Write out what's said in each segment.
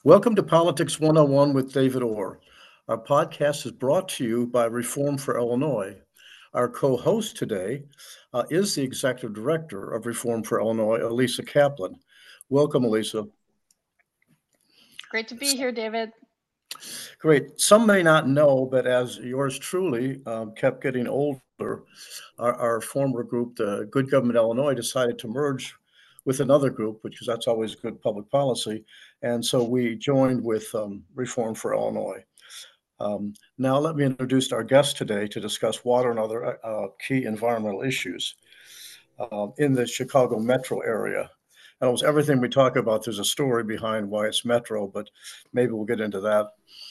Welcome to Politics 101 with David Orr. Our podcast is brought to you by Reform for Illinois. Our co host today is the Executive Director of Reform for Illinois, Elisa Kaplan. Welcome, Elisa. Great to be here, David. Great. Some may not know, but as yours truly kept getting older, our former group, the Good Government Illinois, decided to merge with another group, because that's always good public policy. And so we joined with Reform for Illinois. Now, let me introduce our guest today to discuss water and other key environmental issues in the Chicago metro area. And almost everything we talk about, there's a story behind why it's metro, but maybe we'll get into that.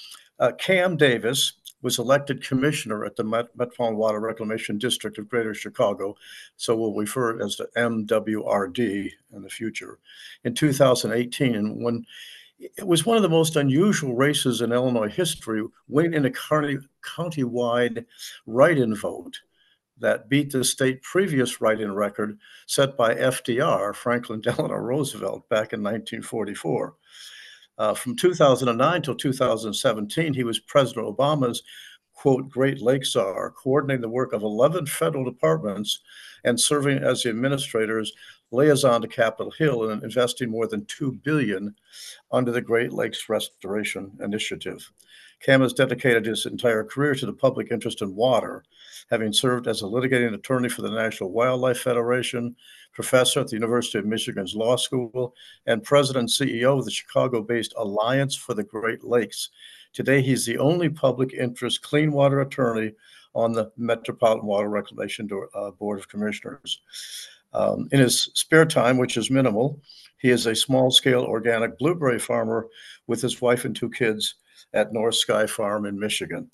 Cam Davis was elected commissioner at the Metropolitan Water Reclamation District of Greater Chicago, so we'll refer it as the MWRD in the future, in 2018. And when it was one of the most unusual races in Illinois history, winning in a county-wide write-in vote that beat the state previous write-in record set by FDR, Franklin Delano Roosevelt, back in 1944. From 2009 till 2017, he was President Obama's, quote, Great Lakes Czar, coordinating the work of 11 federal departments and serving as the administrator's liaison to Capitol Hill and investing more than $2 billion under the Great Lakes Restoration Initiative. Cam has dedicated his entire career to the public interest in water, having served as a litigating attorney for the National Wildlife Federation, professor at the University of Michigan's Law School, and president and CEO of the Chicago-based Alliance for the Great Lakes. Today, he's the only public interest clean water attorney on the Metropolitan Water Reclamation Board of Commissioners. In his spare time, which is minimal, he is a small-scale organic blueberry farmer with his wife and two kids at North Sky Farm in Michigan.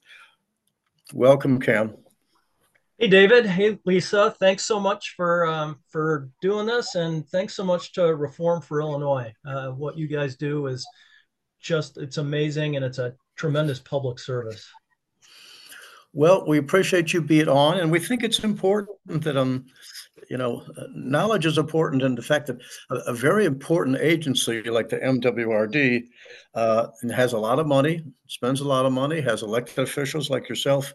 Welcome, Cam. Hey, David. Hey, Lisa. Thanks so much for doing this, and thanks so much to Reform for Illinois. What you guys do is it's amazing, and it's a tremendous public service. Well, we appreciate you being on, and we think it's important that knowledge is important, and the fact that a very important agency like the MWRD has a lot of money, spends a lot of money, has elected officials like yourself,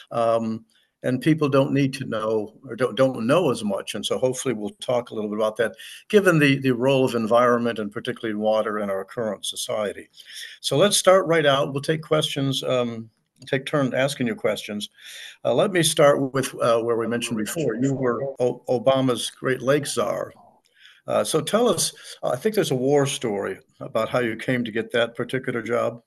and people don't need to know or don't know as much. And so hopefully we'll talk a little bit about that, given the role of environment and particularly water in our current society. So let's start right out. We'll take questions. Take turn asking you questions. Let me start with where we mentioned before. You were Obama's Great Lakes Czar. So tell us, I think there's a war story about how you came to get that particular job.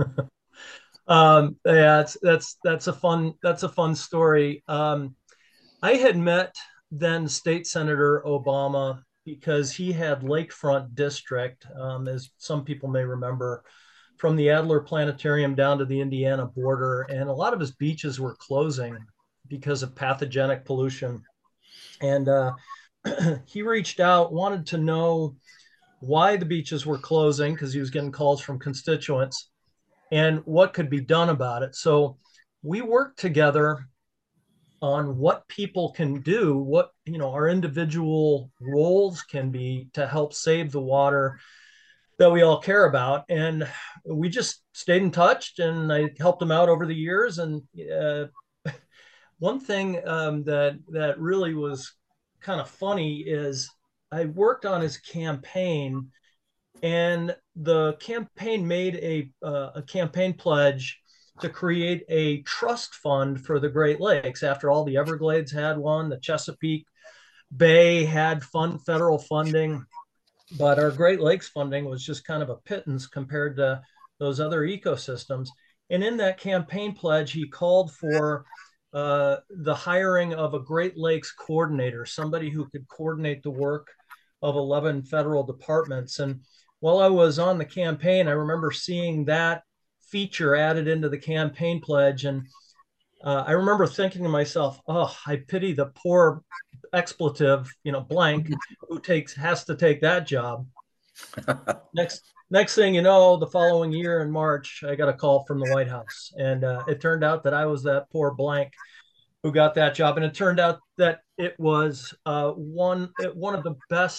Yeah, that's a fun story. I had met then State Senator Obama because he had Lakefront District, as some people may remember, from the Adler Planetarium down to the Indiana border, and a lot of his beaches were closing because of pathogenic pollution. And he reached out, wanted to know why the beaches were closing because he was getting calls from constituents and what could be done about it. So we worked together on what people can do, what our individual roles can be to help save the water that we all care about. And we just stayed in touch, and I helped him out over the years. And one thing that really was kind of funny is I worked on his campaign, and the campaign made a campaign pledge to create a trust fund for the Great Lakes. After all, the Everglades had one, the Chesapeake Bay had federal funding, but our Great Lakes funding was just kind of a pittance compared to those other ecosystems. And in that campaign pledge, he called for the hiring of a Great Lakes coordinator, somebody who could coordinate the work of 11 federal departments. And while I was on the campaign, I remember seeing that feature added into the campaign pledge. And I remember thinking to myself, oh, I pity the poor expletive, blank, who has to take that job. Next thing you know, the following year in March, I got a call from the White House. And it turned out that I was that poor blank who got that job. And it turned out that it was one of the best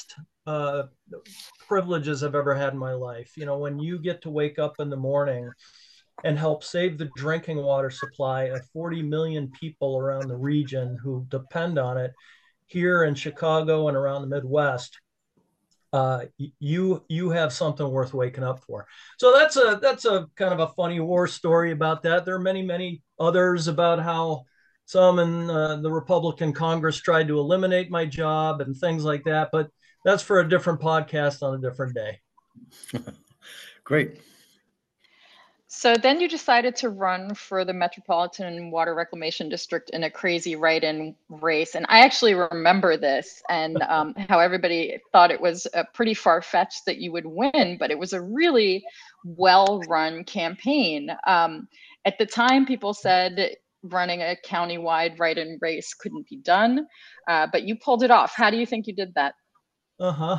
privileges I've ever had in my life. You know, when you get to wake up in the morning and help save the drinking water supply of 40 million people around the region who depend on it here in Chicago and around the Midwest, you have something worth waking up for. So that's a kind of a funny war story about that. There are many others about how some in the Republican Congress tried to eliminate my job and things like that. But that's for a different podcast on a different day. Great. So then you decided to run for the Metropolitan Water Reclamation District in a crazy write-in race. And I actually remember this and how everybody thought it was pretty far-fetched that you would win, but it was a really well-run campaign. At the time, people said running a county-wide write-in race couldn't be done, but you pulled it off. How do you think you did that? Uh-huh.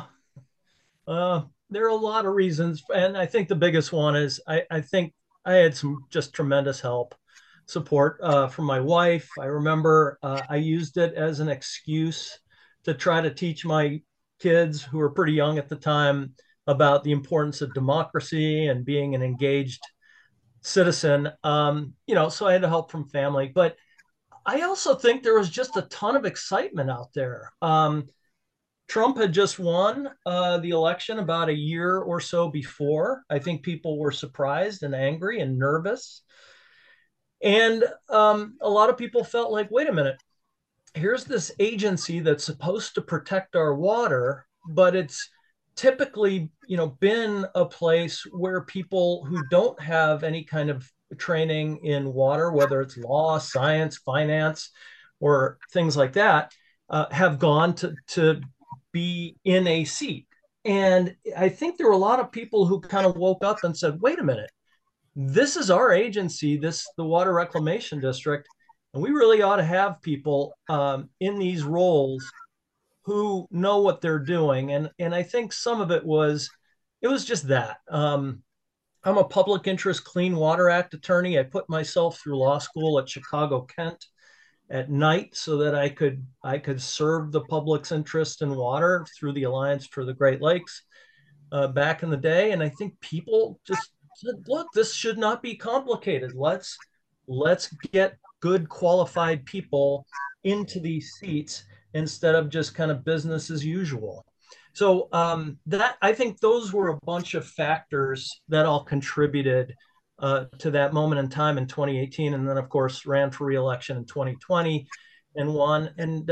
There are a lot of reasons, and I think the biggest one is I think I had some just tremendous support from my wife. I remember I used it as an excuse to try to teach my kids, who were pretty young at the time, about the importance of democracy and being an engaged citizen. You know, so I had help from family, but I also think there was just a ton of excitement out there. Trump had just won the election about a year or so before. I think people were surprised and angry and nervous. And a lot of people felt like, wait a minute, here's this agency that's supposed to protect our water, but it's typically, you know, been a place where people who don't have any kind of training in water, whether it's law, science, finance, or things like that, have gone to be in a seat. And I think there were a lot of people who kind of woke up and said, wait a minute, this is our agency, the Water Reclamation District, and we really ought to have people in these roles who know what they're doing. And I think some of it was just that. I'm a public interest Clean Water Act attorney. I put myself through law school at Chicago Kent at night so that I could serve the public's interest in water through the Alliance for the Great Lakes back in the day. And I think people just said, look, this should not be complicated. Let's get good qualified people into these seats instead of just kind of business as usual. So that I think those were a bunch of factors that all contributed to that moment in time in 2018, and then of course ran for re-election in 2020 and won. And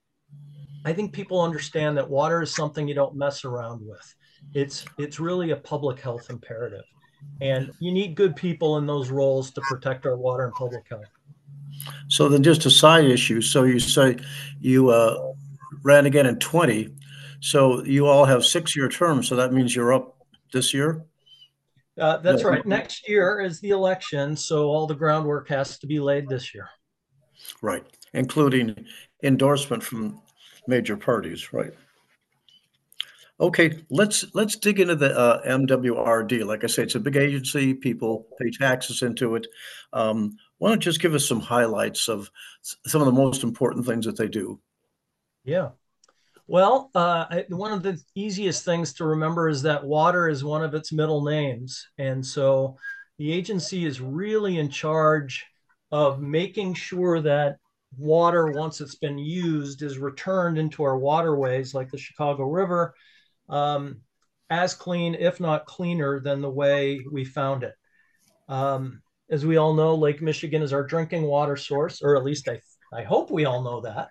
I think people understand that water is something you don't mess around with. It's really a public health imperative, and you need good people in those roles to protect our water and public health. So then just a side issue. So you say you ran again in 20. So you all have 6-year terms. So that means you're up this year? That's right. Next year is the election, so all the groundwork has to be laid this year. Right, including endorsement from major parties, right? Okay, let's dig into the MWRD. Like I say, it's a big agency. People pay taxes into it. Why don't you just give us some highlights of some of the most important things that they do? Yeah. Well, one of the easiest things to remember is that water is one of its middle names. And so the agency is really in charge of making sure that water, once it's been used, is returned into our waterways like the Chicago River as clean, if not cleaner, than the way we found it. As we all know, Lake Michigan is our drinking water source, or at least I hope we all know that.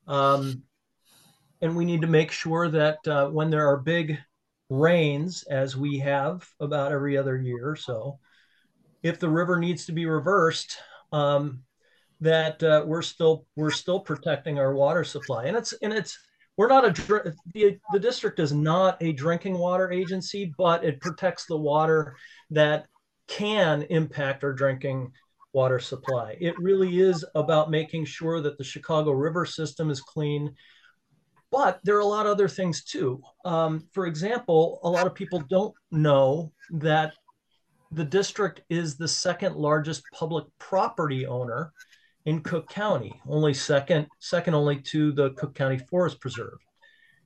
And we need to make sure that when there are big rains, as we have about every other year or so, if the river needs to be reversed, that we're still protecting our water supply. And we're not the district is not a drinking water agency, but it protects the water that can impact our drinking water supply. It really is about making sure that the Chicago River system is clean. But there are a lot of other things too. For example, a lot of people don't know that the district is the second largest public property owner in Cook County, only second only to the Cook County Forest Preserve.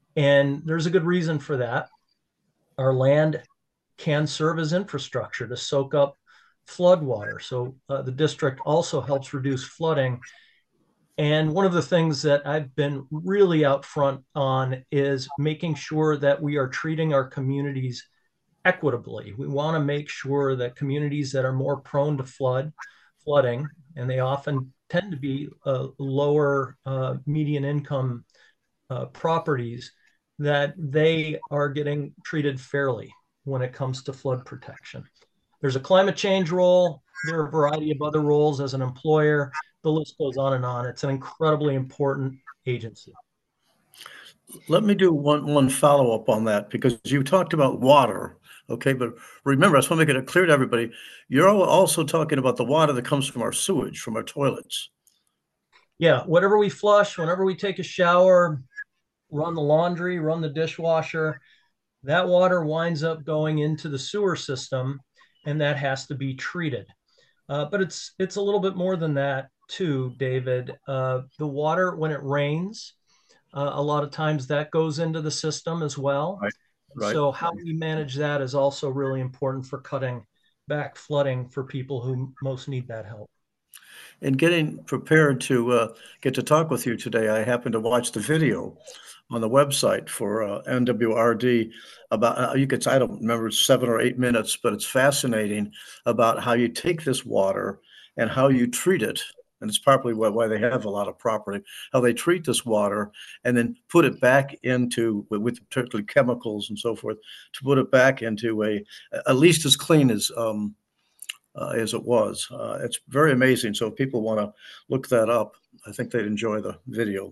And there's a good reason for that. Our land can serve as infrastructure to soak up flood water. So the district also helps reduce flooding. And one of the things that I've been really out front on is making sure that we are treating our communities equitably. We want to make sure that communities that are more prone to flooding, and they often tend to be lower median income properties, that they are getting treated fairly when it comes to flood protection. There's a climate change role. There are a variety of other roles as an employer. The list goes on and on. It's an incredibly important agency. Let me do one follow-up on that, because you talked about water, okay? But remember, I just want to make it clear to everybody, you're also talking about the water that comes from our sewage, from our toilets. Yeah, whatever we flush, whenever we take a shower, run the laundry, run the dishwasher, that water winds up going into the sewer system, and that has to be treated. But it's a little bit more than that too, David. The water, when it rains, a lot of times that goes into the system as well. Right. Right. So how we manage that is also really important for cutting back flooding for people who most need that help. In getting prepared to get to talk with you today, I happened to watch the video on the website for NWRD about I don't remember, 7 or 8 minutes, but it's fascinating about how you take this water and how you treat it. And it's probably why they have a lot of property, how they treat this water and then put it back into, with particularly chemicals and so forth, to put it back into at least as clean as it was. It's very amazing. So if people want to look that up, I think they'd enjoy the video.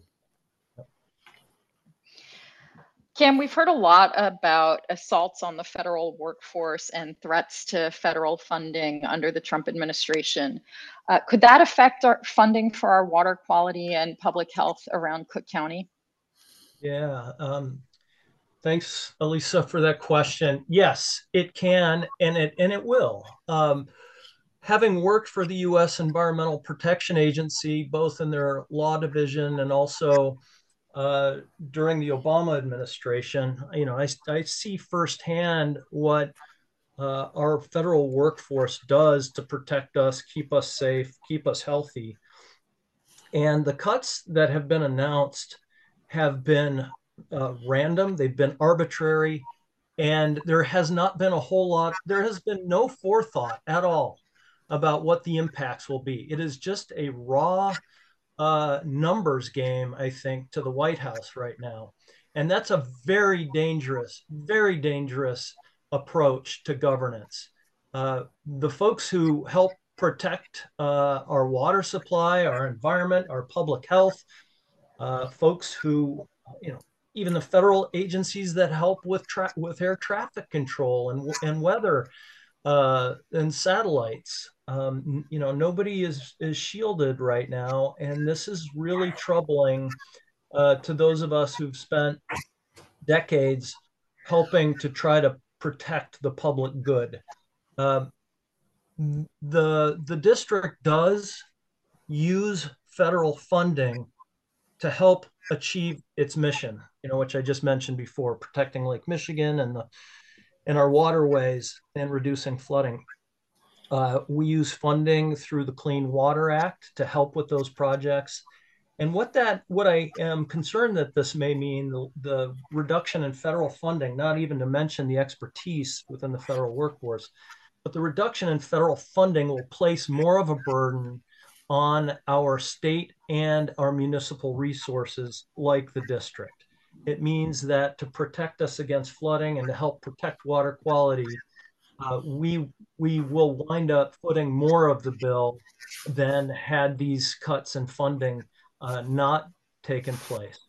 Cam, we've heard a lot about assaults on the federal workforce and threats to federal funding under the Trump administration. Could that affect our funding for our water quality and public health around Cook County? Yeah. Thanks, Elisa, for that question. Yes, it can, and it will. Having worked for the U.S. Environmental Protection Agency, both in their law division and also during the Obama administration, I see firsthand what our federal workforce does to protect us, keep us safe, keep us healthy. And the cuts that have been announced have been random, they've been arbitrary, and there has not been a whole lot, there has been no forethought at all about what the impacts will be. It is just a raw numbers game, I think, to the White House right now. And that's a very dangerous approach to governance. The folks who help protect our water supply, our environment, our public health, folks who, even the federal agencies that help with air traffic control and weather and satellites. Nobody is shielded right now, and this is really troubling to those of us who've spent decades helping to try to protect the public good. The district does use federal funding to help achieve its mission, which I just mentioned before, protecting Lake Michigan and our waterways and reducing flooding. We use funding through the Clean Water Act to help with those projects. And what I am concerned that this may mean, the reduction in federal funding, not even to mention the expertise within the federal workforce, but the reduction in federal funding will place more of a burden on our state and our municipal resources like the district. It means that to protect us against flooding and to help protect water quality, we will wind up footing more of the bill than had these cuts in funding not taken place.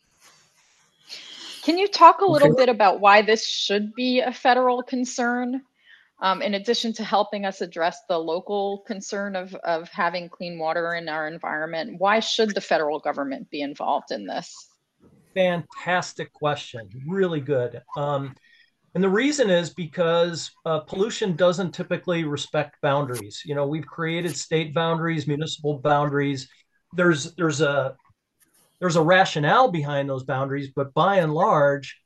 Can you talk a little bit about why this should be a federal concern? In addition to helping us address the local concern of having clean water in our environment, why should the federal government be involved in this? Fantastic question. Really good. And the reason is because pollution doesn't typically respect boundaries. We've created state boundaries, municipal boundaries. There's a there's a rationale behind those boundaries, but by and large,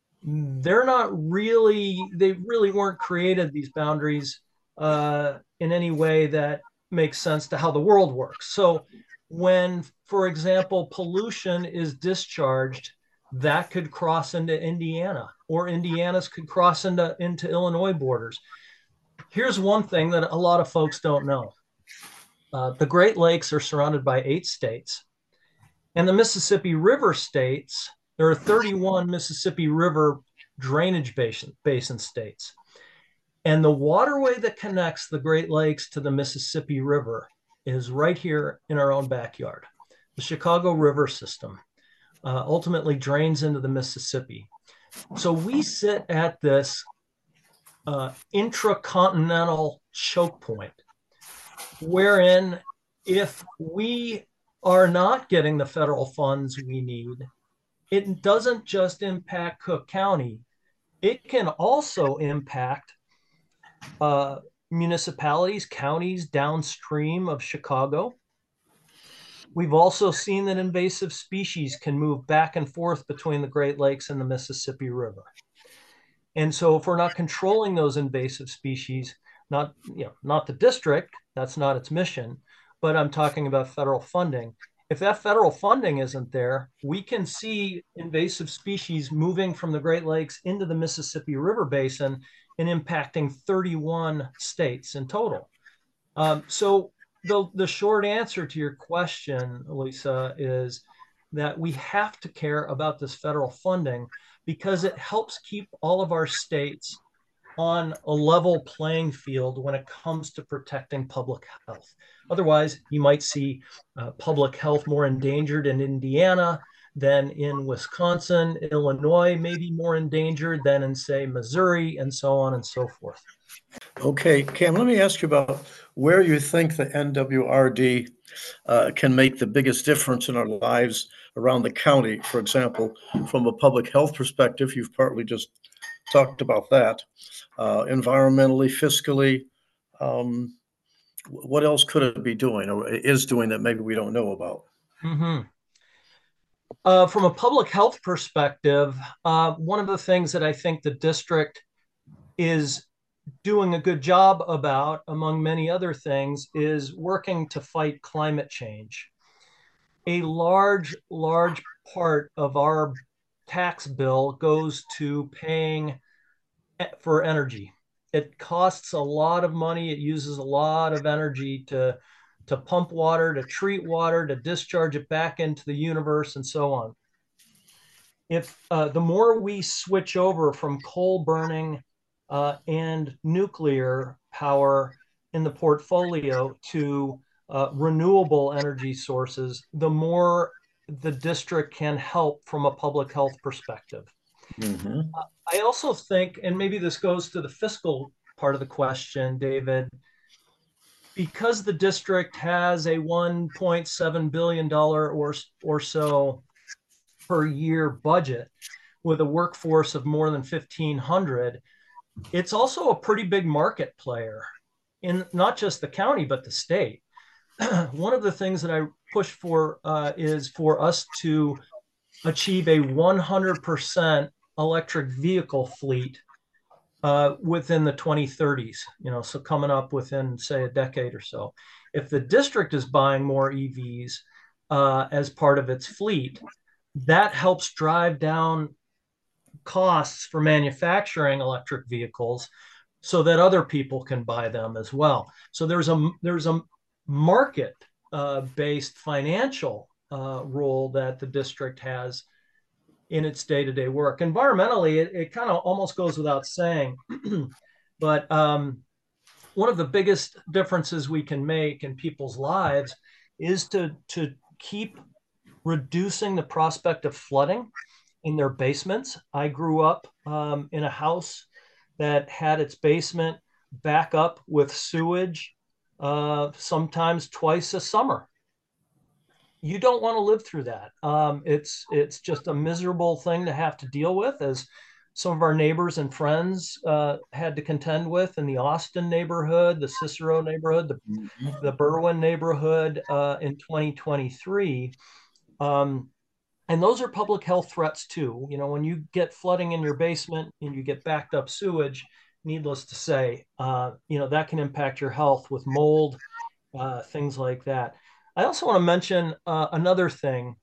they really weren't created, these boundaries, in any way that makes sense to how the world works. So when, for example, pollution is discharged, that could cross into Indiana, or Indiana's could cross into Illinois borders. Here's one thing that a lot of folks don't know. The Great Lakes are surrounded by 8 states, and the Mississippi River states, there are 31 Mississippi River drainage basin states. And the waterway that connects the Great Lakes to the Mississippi River is right here in our own backyard. The Chicago River system ultimately drains into the Mississippi. So we sit at this intracontinental choke point, wherein if we are not getting the federal funds we need, it doesn't just impact Cook County, it can also impact municipalities, counties downstream of Chicago. We've also seen that invasive species can move back and forth between the Great Lakes and the Mississippi River. And so if we're not controlling those invasive species, not the district, that's not its mission, but I'm talking about federal funding. If that federal funding isn't there, we can see invasive species moving from the Great Lakes into the Mississippi River Basin and impacting 31 states in total. So the short answer to your question, Lisa, is that we have to care about this federal funding because it helps keep all of our states on a level playing field when it comes to protecting public health. Otherwise, you might see public health more endangered in Indiana than in Wisconsin. Illinois may be more endangered than in, say, Missouri, and so on and so forth. Okay, Cam, let me ask you about where you think the NWRD can make the biggest difference in our lives around the county. For example, from a public health perspective, you've partly just talked about that. Environmentally, fiscally, what else could it be doing or is doing that maybe we don't know about? Mm-hmm. From a public health perspective, one of the things that I think the district is doing a good job about, among many other things, is working to fight climate change. A large part of our tax bill goes to paying for energy. It costs a lot of money. It uses a lot of energy to pump water, to treat water, to discharge it back into the universe, and so on. If the more we switch over from coal burning and nuclear power in the portfolio to renewable energy sources, the more the district can help from a public health perspective. Mm-hmm. I also think, and maybe this goes to the fiscal part of the question, David, because the district has a $1.7 billion or so per year budget with a workforce of more than 1,500, it's also a pretty big market player in not just the county, but the state. One of the things that I push for is for us to achieve a 100% electric vehicle fleet within the 2030s, so coming up within, say, a decade or so. If the district is buying more EVs as part of its fleet, that helps drive down costs for manufacturing electric vehicles so that other people can buy them as well. So there's a market based financial role that the district has in its day-to-day work. Environmentally, it kind of almost goes without saying, but one of the biggest differences we can make in people's lives is to keep reducing the prospect of flooding in their basements. I grew up in a house that had its basement back up with sewage sometimes twice a summer. You don't want to live through that. It's just a miserable thing to have to deal with, as some of our neighbors and friends had to contend with in the Austin neighborhood, the Cicero neighborhood, the Berwyn neighborhood in 2023. And those are public health threats too. You know, when you get flooding in your basement and you get backed up sewage, needless to say, you know, that can impact your health with mold, things like that. I also want to mention another thing.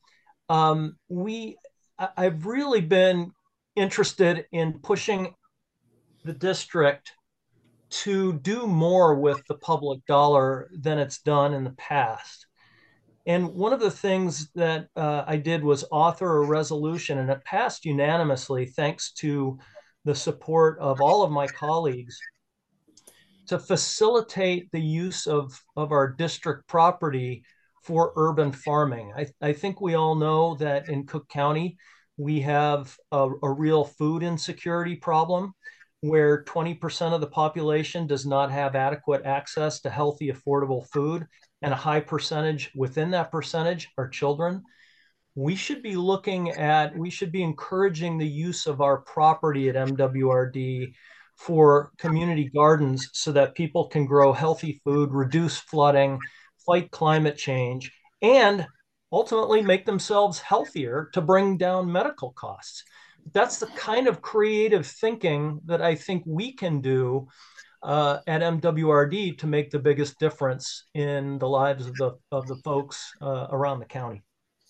I've really been interested in pushing the district to do more with the public dollar than it's done in the past. And one of the things that I did was author a resolution, and it passed unanimously thanks to the support of all of my colleagues to facilitate the use of our district property for urban farming. I think we all know that in Cook County, we have a real food insecurity problem where 20% of the population does not have adequate access to healthy, affordable food, and a high percentage within that percentage are children. We should be encouraging the use of our property at MWRD for community gardens so that people can grow healthy food, reduce flooding, fight climate change, and ultimately make themselves healthier to bring down medical costs. That's the kind of creative thinking that I think we can do at MWRD to make the biggest difference in the lives of the folks around the county.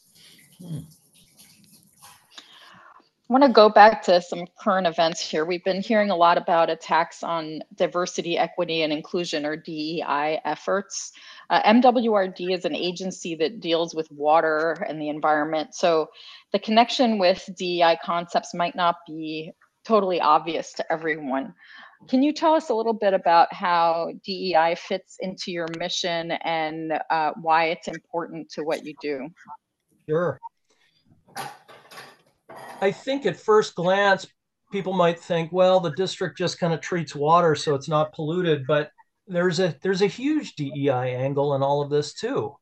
I want to go back to some current events here. We've been hearing a lot about attacks on diversity, equity, and inclusion, or DEI efforts. MWRD is an agency that deals with water and the environment. So the connection with DEI concepts might not be totally obvious to everyone. Can you tell us a little bit about how DEI fits into your mission and why it's important to what you do? Sure. I think at first glance, people might think, well, the district just kind of treats water so it's not polluted, but there's a huge DEI angle in all of this too.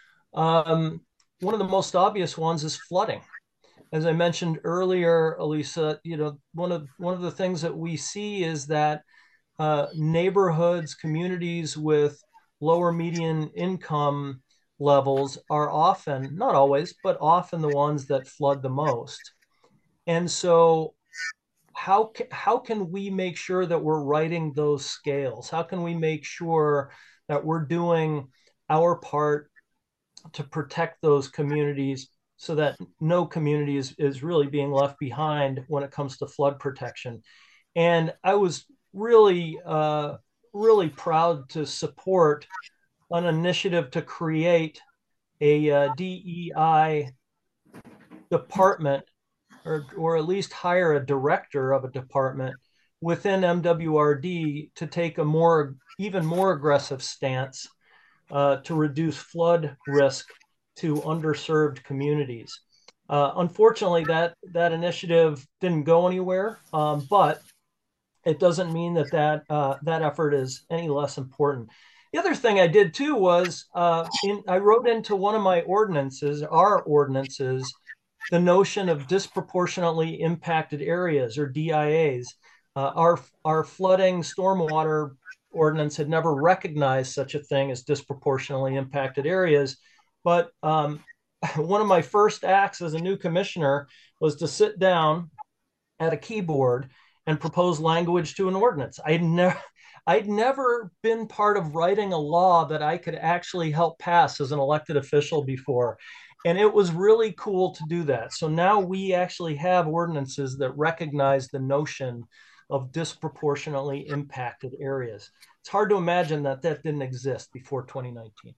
One of the most obvious ones is flooding. As I mentioned earlier, Elisa, you know, one of the things that we see is that neighborhoods, communities with lower median income levels are often, not always, but often the ones that flood the most. And so how can we make sure that we're writing those scales? How can we make sure that we're doing our part to protect those communities so that no community is really being left behind when it comes to flood protection? And I was really, really proud to support an initiative to create a DEI department, or at least hire a director of a department within MWRD to take a even more aggressive stance to reduce flood risk to underserved communities. Unfortunately, that initiative didn't go anywhere, but it doesn't mean that effort is any less important. The other thing I did too was I wrote into one of my ordinances, our ordinances, the notion of disproportionately impacted areas, or DIAs. Our flooding stormwater ordinance had never recognized such a thing as disproportionately impacted areas. But one of my first acts as a new commissioner was to sit down at a keyboard and propose language to an ordinance. I'd never been part of writing a law that I could actually help pass as an elected official before. And it was really cool to do that. So now we actually have ordinances that recognize the notion of disproportionately impacted areas. It's hard to imagine that didn't exist before 2019.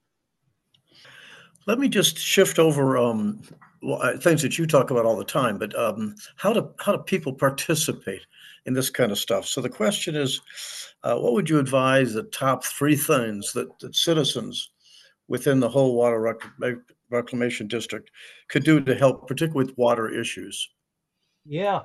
Let me just shift over things that you talk about all the time, but how do people participate in this kind of stuff? So the question is, what would you advise the top 3 things that citizens within the whole water reclamation district could do to help, particularly with water issues? Yeah.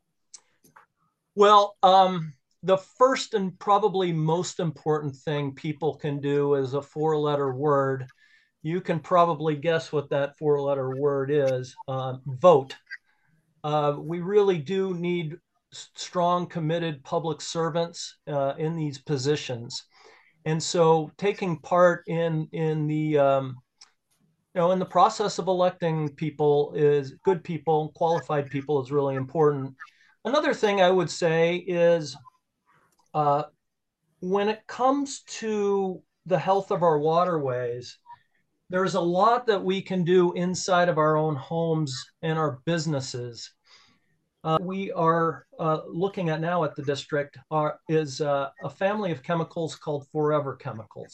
Well, the first and probably most important thing people can do is a 4-letter word. You can probably guess what that 4-letter word is: vote. We really do need strong, committed public servants in these positions. And so taking part in the in the process of electing people, is good people, qualified people, is really important. Another thing I would say is uh, when it comes to the health of our waterways, there's a lot that we can do inside of our own homes and our businesses. We are looking at now at the district is a family of chemicals called Forever Chemicals.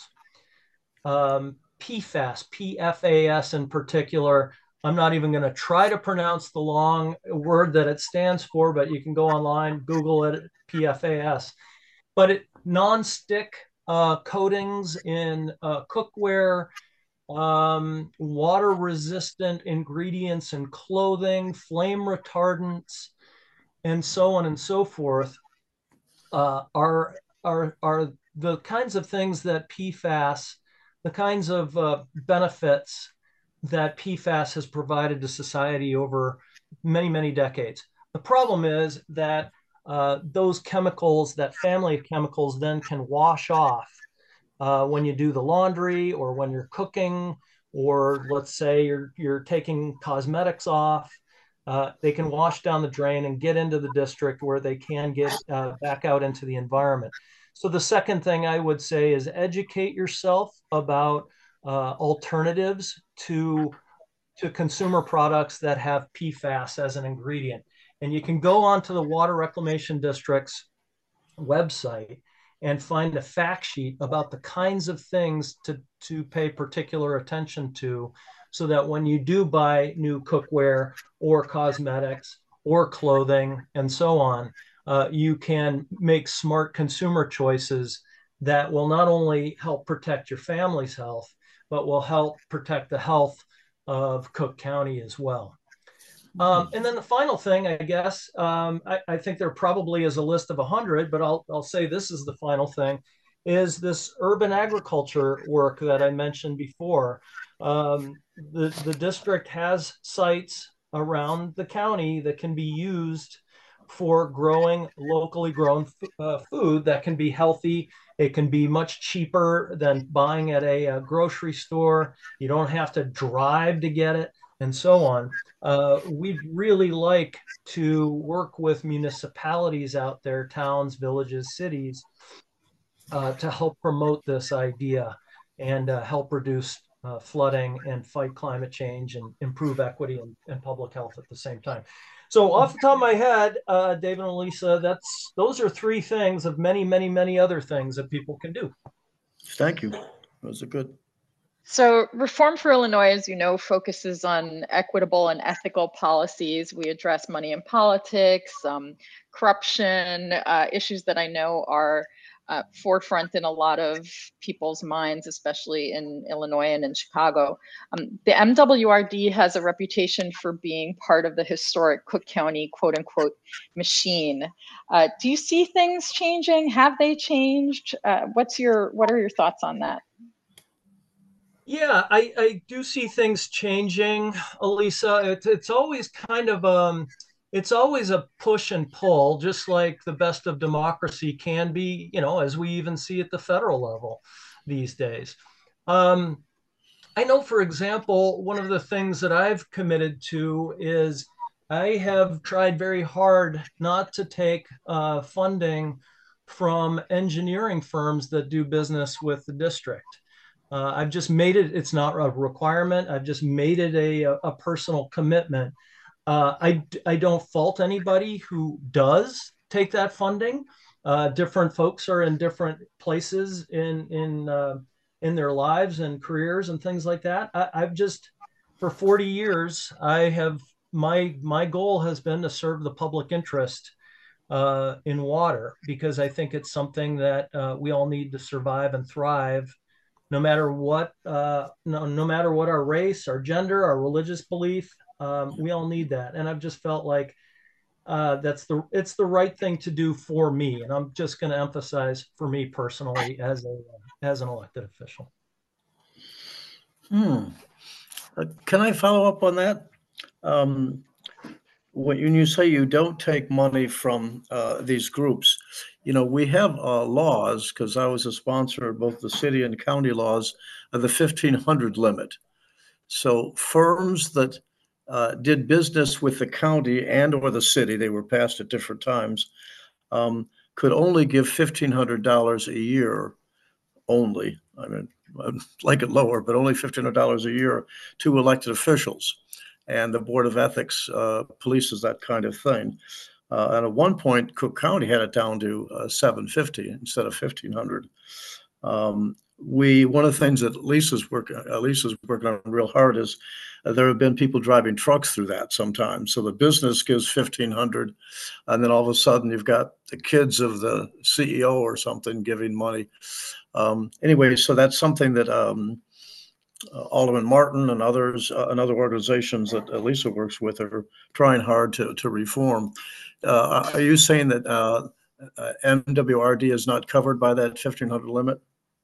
PFAS, PFAS in particular. I'm not even going to try to pronounce the long word that it stands for, but you can go online, Google it, PFAS. But non-stick coatings in cookware, water-resistant ingredients in clothing, flame retardants, and so on and so forth, are the kinds of things that PFAS, the kinds of benefits that PFAS has provided to society over many, many decades. The problem is that those chemicals, that family of chemicals, then can wash off when you do the laundry or when you're cooking, or let's say you're taking cosmetics off. They can wash down the drain and get into the district where they can get back out into the environment. So the second thing I would say is educate yourself about alternatives to consumer products that have PFAS as an ingredient. And you can go onto the Water Reclamation District's website and find a fact sheet about the kinds of things to pay particular attention to, so that when you do buy new cookware or cosmetics or clothing and so on, you can make smart consumer choices that will not only help protect your family's health, but will help protect the health of Cook County as well. And then the final thing, I guess, I think there probably is a list of 100, but I'll say this is the final thing, is this urban agriculture work that I mentioned before. The district has sites around the county that can be used for growing locally grown food that can be healthy. It can be much cheaper than buying at a grocery store. You don't have to drive to get it, and so on. We'd really like to work with municipalities out there, towns, villages, cities, to help promote this idea and help reduce flooding and fight climate change and improve equity and public health at the same time. So off the top of my head, David and Lisa, those are three things of many, many, many other things that people can do. Thank you. Those are good. So Reform for Illinois, as you know, focuses on equitable and ethical policies. We address money in politics, corruption, issues that I know are forefront in a lot of people's minds, especially in Illinois and in Chicago. The MWRD has a reputation for being part of the historic Cook County, quote unquote, machine. Do you see things changing? Have they changed? What are your thoughts on that? Yeah, I do see things changing, Elisa. It's always kind of it's always a push and pull, just like the best of democracy can be, as we even see at the federal level these days. Um, I know, for example, one of the things that I've committed to is I have tried very hard not to take funding from engineering firms that do business with the district. I've just made it's not a requirement. I've just made it a personal commitment. I don't fault anybody who does take that funding. Different folks are in different places in their lives and careers and things like that. I've just, for 40 years, my goal has been to serve the public interest in water, because I think it's something that we all need to survive and thrive, no matter what, no matter what our race, our gender, our religious belief. We all need that, and I've just felt like it's the right thing to do for me, and I'm just going to emphasize for me personally as an elected official. Can I follow up on that? When you say you don't take money from these groups, we have laws, because I was a sponsor of both the city and county laws of the 1,500 limit. So firms that did business with the county and or the city, they were passed at different times, could only give $1,500 a year only. I mean, I'd like it lower, but only $1,500 a year to elected officials. And the Board of Ethics polices that kind of thing. And at one point, Cook County had it down to $750 instead of $1,500. One of the things that Lisa's working on real hard is there have been people driving trucks through that sometimes. So the business gives $1,500, and then all of a sudden you've got the kids of the CEO or something giving money. Anyway, so that's something that Alderman Martin and others and other organizations that Lisa works with are trying hard to reform. Are you saying that MWRD is not covered by that 1,500 limit?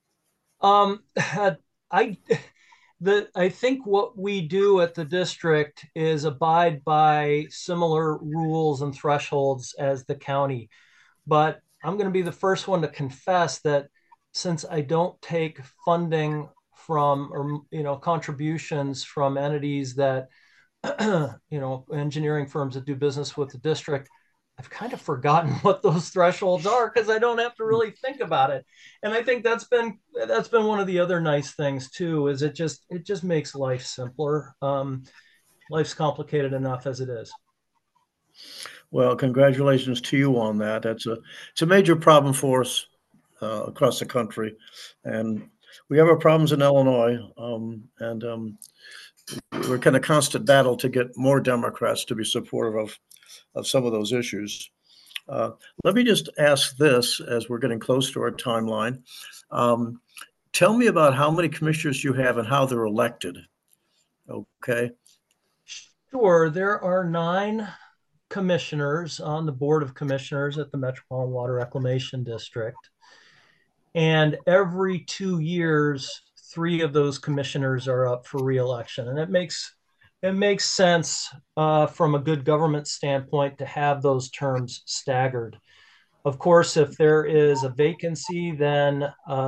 I think what we do at the district is abide by similar rules and thresholds as the county. But I'm going to be the first one to confess that since I don't take funding from or contributions from entities that engineering firms that do business with the district, I've kind of forgotten what those thresholds are because I don't have to really think about it. And I think that's been one of the other nice things too, is it just makes life simpler. Life's complicated enough as it is. Well, congratulations to you on that. It's a major problem for us across the country, and we have our problems in Illinois, and we're kind of constant battle to get more Democrats to be supportive of some of those issues. Let me just ask this as we're getting close to our timeline. Tell me about how many commissioners you have and how they're elected. Okay. Sure. There are 9 commissioners on the Board of Commissioners at the Metropolitan Water Reclamation District. And every 2 years, 3 of those commissioners are up for re-election. And it makes sense from a good government standpoint to have those terms staggered. Of course, if there is a vacancy, then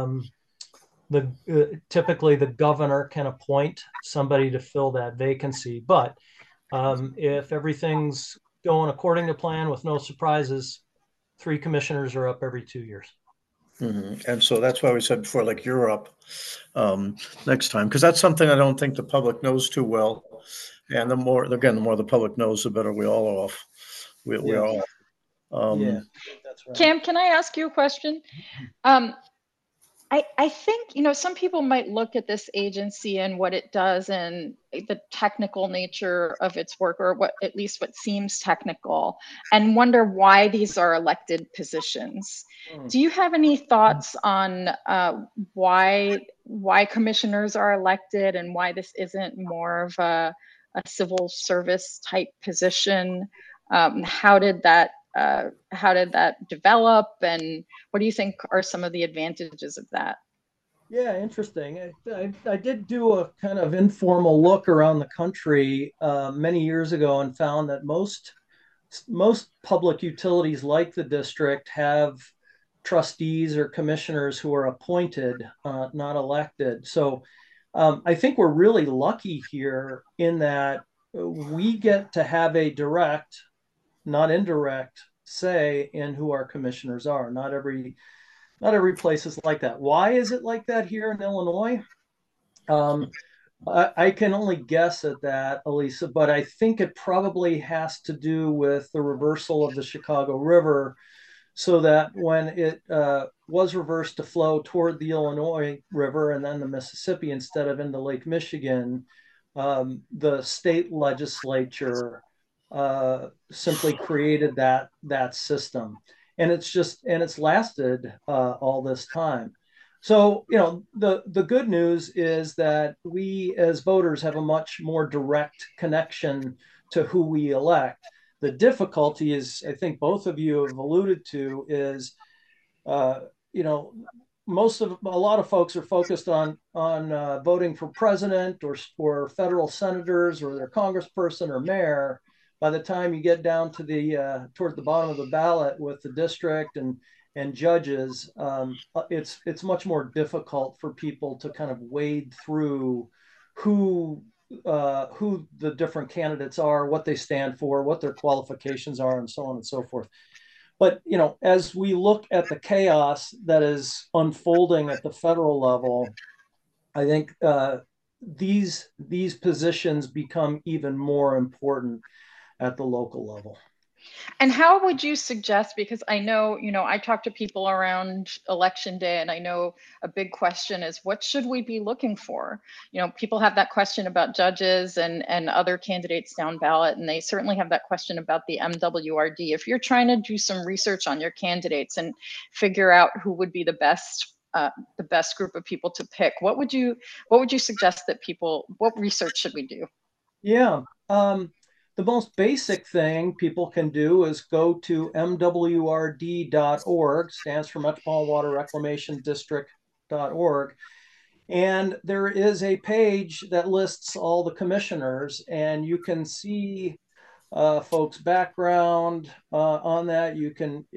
typically the governor can appoint somebody to fill that vacancy. But if everything's going according to plan with no surprises, 3 commissioners are up every 2 years. Mm-hmm. And so that's why we said before, like, you're up next time, because that's something I don't think the public knows too well. And the more the public knows, the better we all are off. We are all. Yeah, that's right. Cam, can I ask you a question? I think, some people might look at this agency and what it does and the technical nature of its work, or at least what seems technical, and wonder why these are elected positions. Do you have any thoughts on why commissioners are elected and why this isn't more of a civil service type position? How did that develop, and what do you think are some of the advantages of that? Yeah, interesting. I did do a kind of informal look around the country many years ago and found that most public utilities like the district have trustees or commissioners who are appointed, not elected. So I think we're really lucky here in that we get to have a direct, not indirect, say in who our commissioners are. Not every place is like that. Why is it like that here in Illinois? I can only guess at that, Elisa, but I think it probably has to do with the reversal of the Chicago River, so that when it was reversed to flow toward the Illinois River and then the Mississippi instead of into Lake Michigan, the state legislature simply created that system, and it's lasted all this time. So the good news is that we as voters have a much more direct connection to who we elect. The difficulty is, I think both of you have alluded to, is a lot of folks are focused on voting for president or federal senators or their congressperson or mayor. By the time you get down to toward the bottom of the ballot with the district and judges, it's much more difficult for people to kind of wade through who who the different candidates are, what they stand for, what their qualifications are, and so on and so forth. But as we look at the chaos that is unfolding at the federal level, I think these positions become even more important at the local level. And how would you suggest, because I know, I talk to people around election day, and I know a big question is, what should we be looking for? People have that question about judges and other candidates down ballot, and they certainly have that question about the MWRD. If you're trying to do some research on your candidates and figure out who would be the best group of people to pick, what would you suggest that what research should we do? Yeah. The most basic thing people can do is go to mwrd.org, stands for Metropolitan Water Reclamation District.org. And there is a page that lists all the commissioners, and you can see folks' background on that. You can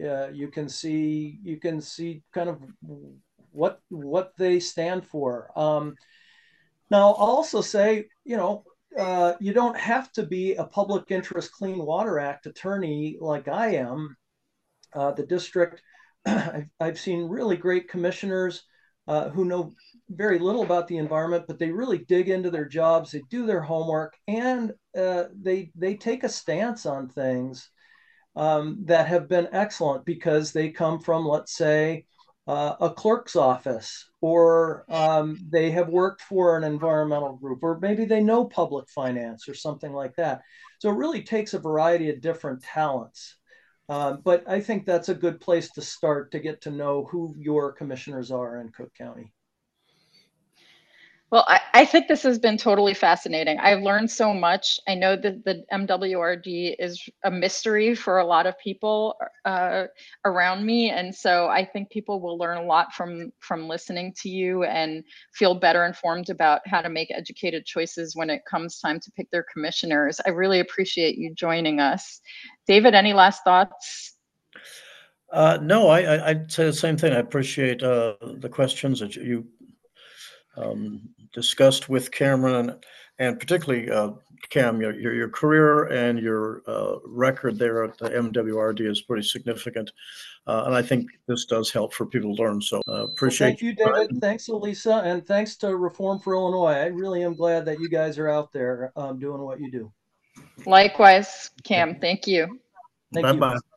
see kind of what they stand for. Now, I'll also say, you don't have to be a public interest Clean Water Act attorney like I am. The district, I've seen really great commissioners who know very little about the environment, but they really dig into their jobs, they do their homework, and they take a stance on things that have been excellent because they come from, let's say, a clerk's office, or they have worked for an environmental group, or maybe they know public finance or something like that. So it really takes a variety of different talents. But I think that's a good place to start to get to know who your commissioners are in Cook County. Well, I think this has been totally fascinating. I've learned so much. I know that the MWRD is a mystery for a lot of people around me. And so I think people will learn a lot from listening to you and feel better informed about how to make educated choices when it comes time to pick their commissioners. I really appreciate you joining us. David, any last thoughts? No, I'd say the same thing. I appreciate the questions that you discussed with Cameron, and particularly Cam, your career and your record there at the MWRD is pretty significant, and I think this does help for people to learn. So appreciate. Well, thank you, David. Thanks, Elisa, and thanks to Reform for Illinois. I really am glad that you guys are out there doing what you do. Likewise, Cam. Thank you. Thank you. Bye-bye.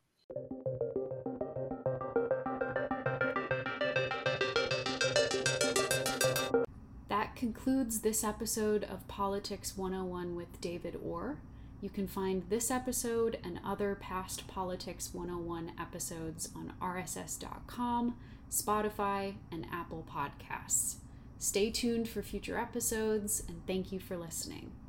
That concludes this episode of Politics 101 with David Orr. You can find this episode and other past Politics 101 episodes on rss.com, Spotify, and Apple Podcasts. Stay tuned for future episodes, and thank you for listening.